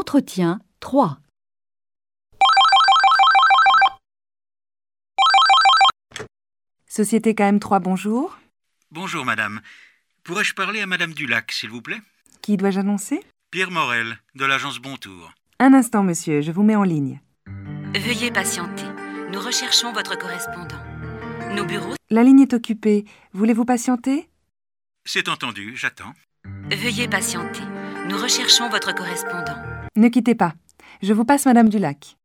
Entretien 3. Société KM3, bonjour. Bonjour madame. Pourrais-je parler à madame Dulac, s'il vous plaît? Qui dois-je annoncer? Pierre Morel, de l'agence Bontour. Un instant, monsieur, je vous mets en ligne. Veuillez patienter. Nous recherchons votre correspondant. Nos bureaux... La ligne est occupée. Voulez-vous patienter? C'est entendu, j'attends. Veuillez patienter. Nous recherchons votre correspondant. Ne quittez pas. Je vous passe madame Dulac.